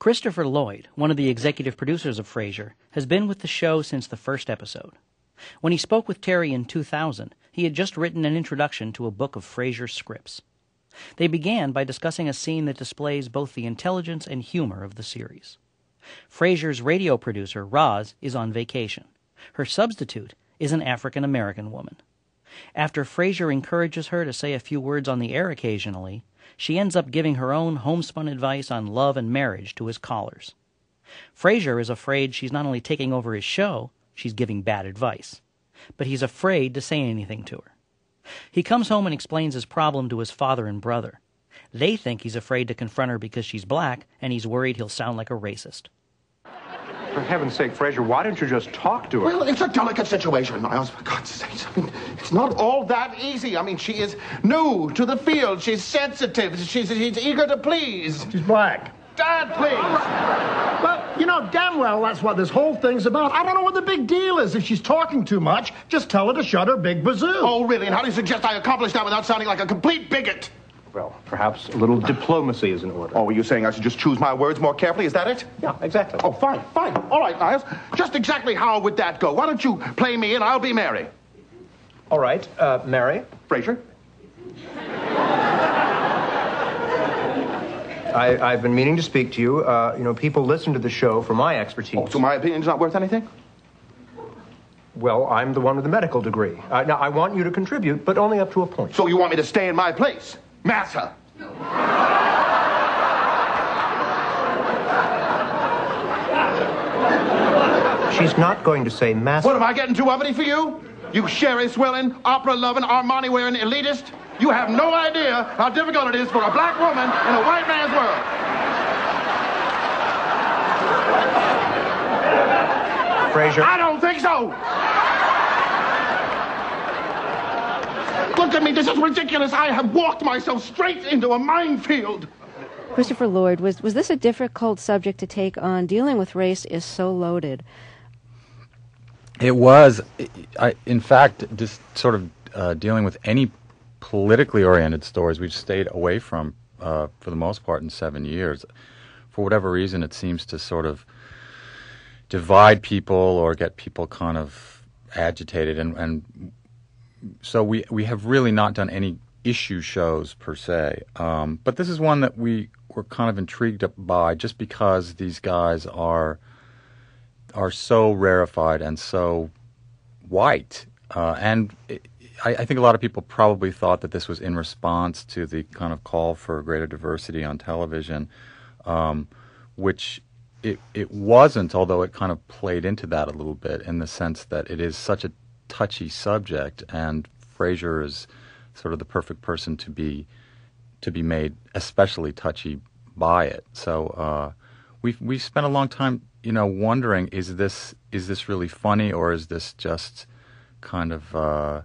Christopher Lloyd, one of the executive producers of Frasier, has been with the show since the first episode. When he spoke with Terry in 2000, he had just written an introduction to a book of Frasier scripts. They began by discussing a scene that displays both the intelligence and humor of the series. Frasier's radio producer, Roz, is on vacation. Her substitute is an African-American woman. After Frasier encourages her to say a few words on the air occasionally, she ends up giving her own homespun advice on love and marriage to his callers. Frasier is afraid she's not only taking over his show, she's giving bad advice. But he's afraid to say anything to her. He comes home and explains his problem to his father and brother. They think he's afraid to confront her because she's black, and he's worried he'll sound like a racist. For heaven's sake, Frasier, why don't you just talk to her? Well, it's a delicate situation, Miles, for God's sake. I mean, it's not all that easy. I mean, she is new to the field. She's sensitive. She's eager to please. She's black. Dad, please. Well, you know damn well that's what this whole thing's about. I don't know what the big deal is. If she's talking too much, just tell her to shut her big bazoo. Oh, really? And how do you suggest I accomplish that without sounding like a complete bigot? Well, perhaps a little diplomacy is in order. Oh, were you saying I should just choose my words more carefully? Is that it? Yeah, exactly. Oh, fine. All right, Niles. Just exactly how would that go? Why don't you play me and I'll be Mary? All right, Mary. Frasier? I've been meaning to speak to you. People listen to the show for my expertise. Oh, so my opinion's not worth anything? Well, I'm the one with the medical degree. Now, I want you to contribute, but only up to a point. So you want me to stay in my place? Massa. She's not going to say massa. What, am I getting too uppity for you? You sherry-swilling, opera-loving, Armani-wearing elitist? You have no idea how difficult it is for a black woman in a white man's world. Frasier. I don't think so. Look at me, this is ridiculous. I have walked myself straight into a minefield. Christopher Lloyd, was this a difficult subject to take on? Dealing with race is so loaded. It was. In fact, just sort of dealing with any politically oriented stories we've stayed away from for the most part in 7 years. For whatever reason, it seems to sort of divide people or get people kind of agitated. And so we have really not done any issue shows per se. But this is one that we were kind of intrigued by just because these guys are so rarefied and so white. I think a lot of people probably thought that this was in response to the kind of call for greater diversity on television, which it wasn't, although it kind of played into that a little bit in the sense that it is such a touchy subject, and Frasier is sort of the perfect person to be made especially touchy by it. So we spent a long time, wondering, is this really funny, or is this just kind of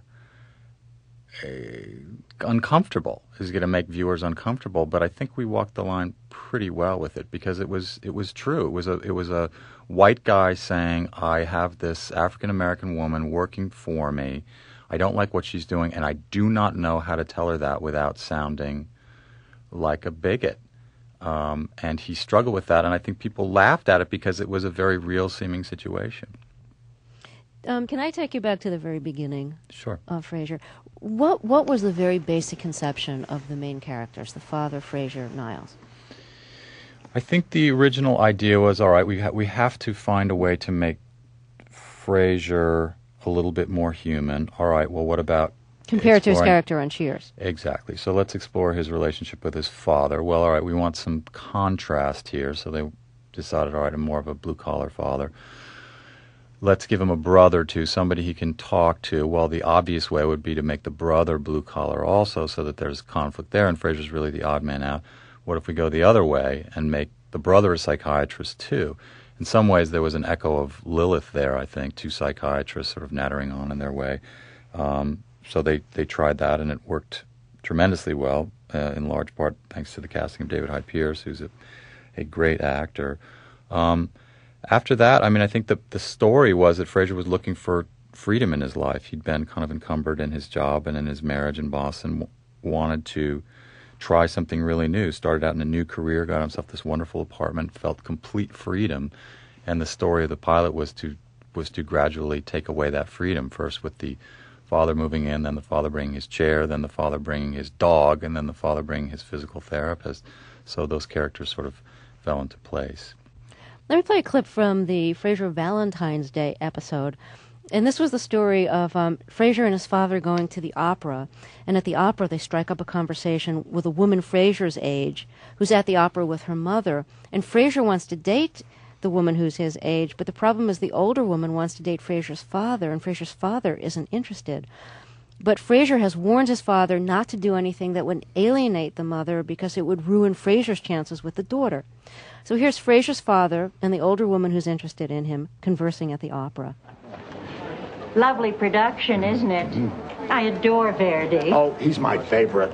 uncomfortable? Is it going to make viewers uncomfortable? But I think we walked the line pretty well with it, because it was true. It was a white guy saying, I have this African American woman working for me. I don't like what she's doing, and I do not know how to tell her that without sounding like a bigot. And he struggled with that, and I think people laughed at it because it was a very real-seeming situation. Can I take you back to the very beginning? Sure. Of Frasier? What was the very basic conception of the main characters, the father, Frasier, Niles? I think the original idea was, all right, we have to find a way to make Frasier a little bit more human. All right, well, what about compared to his character on Cheers? Exactly. So let's explore his relationship with his father. Well, all right, we want some contrast here. So they decided, all right, I'm more of a blue-collar father. Let's give him a brother, too, somebody he can talk to. Well, the obvious way would be to make the brother blue-collar also, so that there's conflict there, and Frasier's really the odd man out. What if we go the other way and make the brother a psychiatrist, too? In some ways, there was an echo of Lilith there, I think, two psychiatrists sort of nattering on in their way. So they tried that, and it worked tremendously well, in large part thanks to the casting of David Hyde Pierce, who's a great actor. After that, I mean, I think the story was that Frasier was looking for freedom in his life. He'd been kind of encumbered in his job and in his marriage in Boston, wanted to try something really new. Started out in a new career, got himself this wonderful apartment, felt complete freedom, and the story of the pilot was to gradually take away that freedom. First with the father moving in, then the father bringing his chair, then the father bringing his dog, and then the father bringing his physical therapist. So those characters sort of fell into place. Let me play a clip from the Frasier Valentine's Day episode. And this was the story of Frasier and his father going to the opera. And at the opera, they strike up a conversation with a woman Frasier's age who's at the opera with her mother. And Frasier wants to date the woman who's his age, but the problem is the older woman wants to date Frasier's father, and Frasier's father isn't interested. But Frasier has warned his father not to do anything that would alienate the mother because it would ruin Frasier's chances with the daughter. So here's Frasier's father and the older woman who's interested in him conversing at the opera. Lovely production, isn't it? I adore Verdi. Oh, he's my favorite.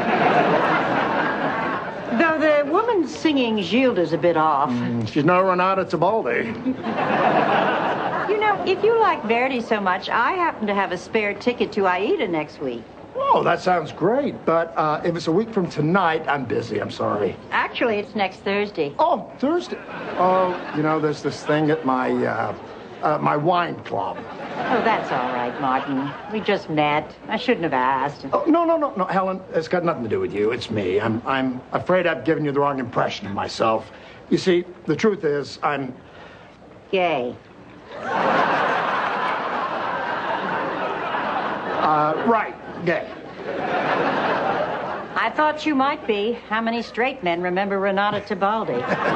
Though the woman singing Gilda's a bit off. She's no Renata Tebaldi. You know, if you like Verdi so much, I happen to have a spare ticket to Aida next week. Oh, that sounds great. But if it's a week from tonight, I'm busy. I'm sorry. Actually, it's next Thursday. Oh, Thursday. Oh, there's this thing at my wine club. Oh, that's all right, Martin. We just met. I shouldn't have asked. Oh, no, Helen. It's got nothing to do with you. It's me. I'm afraid I've given you the wrong impression of myself. You see, the truth is, I'm Gay. Right, gay. I thought you might be. How many straight men remember Renata Tebaldi?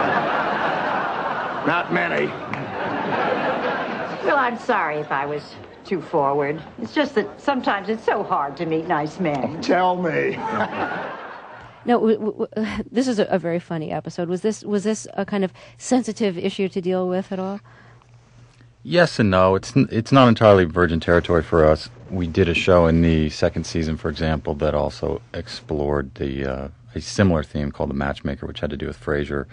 Not many. Well, I'm sorry if I was too forward. It's just that sometimes it's so hard to meet nice men. Tell me. No, this is a very funny episode. Was this a kind of sensitive issue to deal with at all? Yes and no. It's not entirely virgin territory for us. We did a show in the second season, for example, that also explored a similar theme called The Matchmaker, which had to do with Frasier.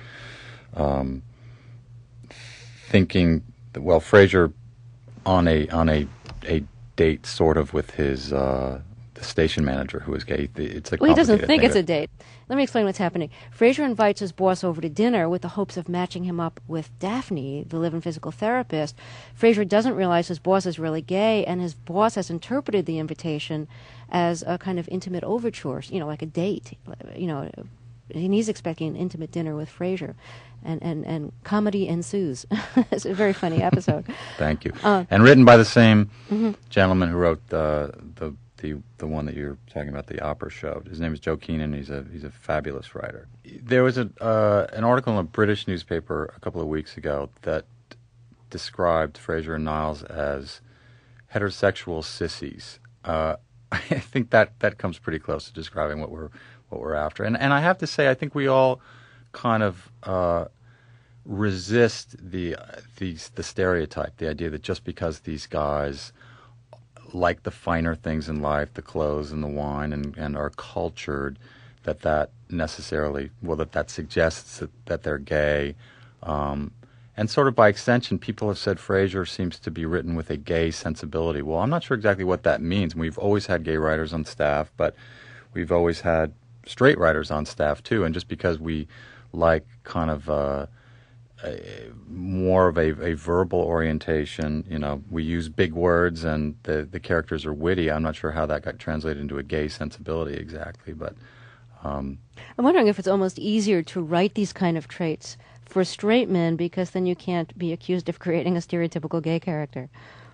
Thinking, well, Frasier on a date sort of with his the station manager who is gay. It's a he doesn't think thing. it's a date. Let me explain what's happening. Frasier invites his boss over to dinner with the hopes of matching him up with Daphne, the live-in physical therapist. Frasier doesn't realize his boss is really gay, and his boss has interpreted the invitation as a kind of intimate overture, like a date. And he's expecting an intimate dinner with Frasier. And comedy ensues. It's a very funny episode. Thank you. And written by the same Mm-hmm. gentleman who wrote the one that you're talking about, the opera show. His name is Joe Keenan. He's a fabulous writer. There was an article in a British newspaper a couple of weeks ago that described Frasier and Niles as heterosexual sissies. I think that comes pretty close to describing what we're after. And I have to say, I think we all kind of resist the stereotype, the idea that just because these guys like the finer things in life, the clothes and the wine, and are cultured, that necessarily, that suggests that they're gay. And sort of by extension, people have said Frasier seems to be written with a gay sensibility. Well, I'm not sure exactly what that means. We've always had gay writers on staff, but we've always had straight writers on staff too. And just because we like kind of more of a verbal orientation, we use big words and the characters are witty. I'm not sure how that got translated into a gay sensibility exactly, but I'm wondering if it's almost easier to write these kind of traits for straight men because then you can't be accused of creating a stereotypical gay character.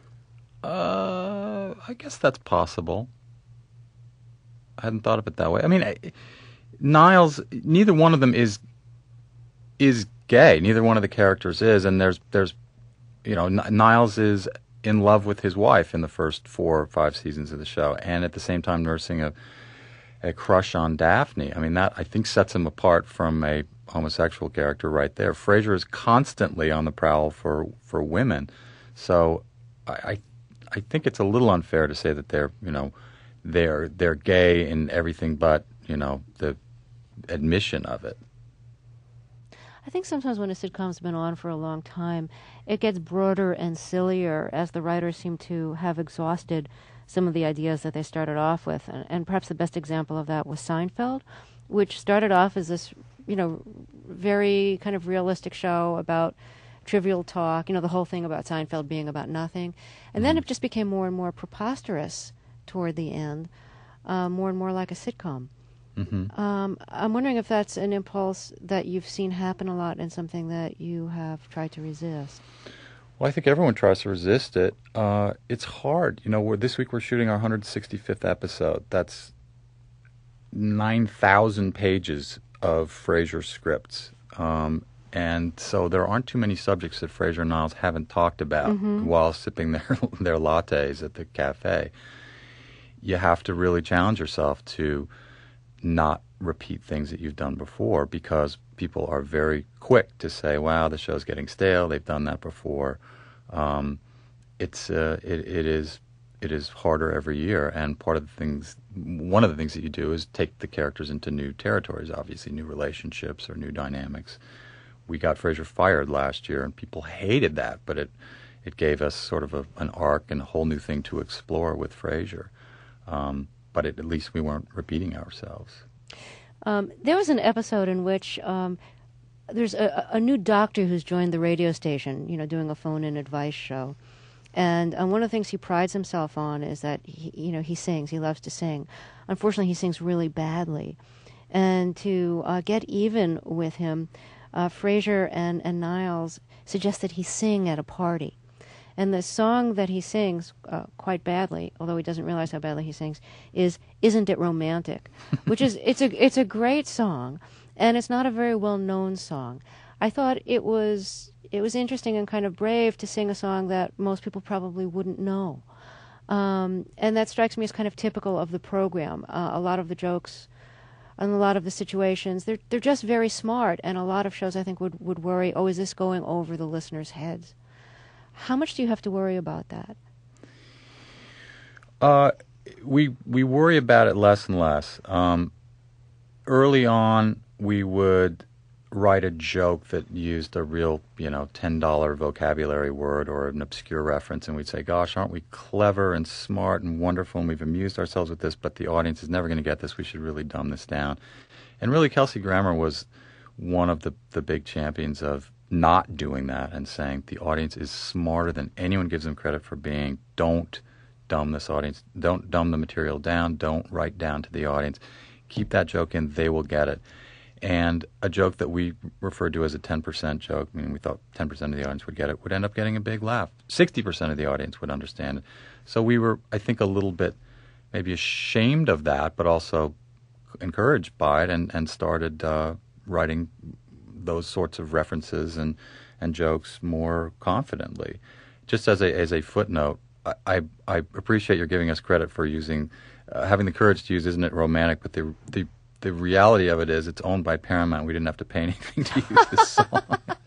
I guess that's possible. I hadn't thought of it that way. I mean, Niles, neither one of them is gay. Neither one of the characters is, and there's Niles is in love with his wife in the first 4 or 5 seasons of the show, and at the same time nursing a crush on Daphne. I mean, that I think sets him apart from a homosexual character right there. Frasier is constantly on the prowl for women, so I think it's a little unfair to say that they're gay in everything but the admission of it. I think sometimes when a sitcom's been on for a long time, it gets broader and sillier as the writers seem to have exhausted some of the ideas that they started off with. And perhaps the best example of that was Seinfeld, which started off as this, very kind of realistic show about trivial talk, the whole thing about Seinfeld being about nothing. And then it just became more and more preposterous toward the end, more and more like a sitcom. I'm wondering if that's an impulse that you've seen happen a lot and something that you have tried to resist. Well, I think everyone tries to resist it. It's hard. This week we're shooting our 165th episode. That's 9,000 pages of Frasier scripts. And so there aren't too many subjects that Frasier and Niles haven't talked about while sipping their lattes at the cafe. You have to really challenge yourself to not repeat things that you've done before, because people are very quick to say, wow, the show's getting stale, they've done that before. It is harder every year, and one of the things that you do is take the characters into new territories, obviously new relationships or new dynamics. We got Frasier fired last year, and people hated that, but it gave us sort of an arc and a whole new thing to explore with Frasier. But at least we weren't repeating ourselves. There was an episode in which there's a new doctor who's joined the radio station, doing a phone-in advice show. And one of the things he prides himself on is that he sings. He loves to sing. Unfortunately, he sings really badly. And to get even with him, Frasier and Niles suggest that he sing at a party. And the song that he sings quite badly, although he doesn't realize how badly he sings, is "Isn't It Romantic?" which is it's a great song, and it's not a very well known song. I thought it was interesting and kind of brave to sing a song that most people probably wouldn't know, and that strikes me as kind of typical of the program. A lot of the jokes and a lot of the situations, they're just very smart, and a lot of shows I think would worry, oh, is this going over the listeners' heads? How much do you have to worry about that? We worry about it less and less. Early on, we would write a joke that used a real, $10 vocabulary word or an obscure reference, and we'd say, gosh, aren't we clever and smart and wonderful, and we've amused ourselves with this, but the audience is never going to get this. We should really dumb this down. And really, Kelsey Grammer was one of the big champions of not doing that and saying the audience is smarter than anyone gives them credit for being. Don't dumb this audience. Don't dumb the material down. Don't write down to the audience. Keep that joke in. They will get it. And a joke that we referred to as a 10% joke, we thought 10% of the audience would get it, would end up getting a big laugh. 60% of the audience would understand it. So we were, I think, a little bit maybe ashamed of that, but also encouraged by it and started writing those sorts of references and jokes more confidently. Just as a footnote, I appreciate your giving us credit for using having the courage to use "Isn't It Romantic?" But the reality of it is it's owned by Paramount. We didn't have to pay anything to use this song.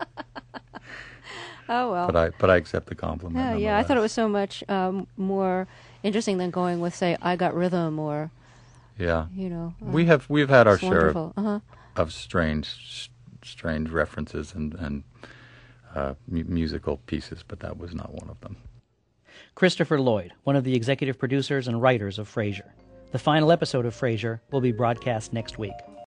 Oh well. But I accept the compliment. Yeah, I thought it was so much more interesting than going with, say, "I Got Rhythm" or we've had our share of strange references and musical pieces, but that was not one of them. Christopher Lloyd, one of the executive producers and writers of Frasier. The final episode of Frasier will be broadcast next week.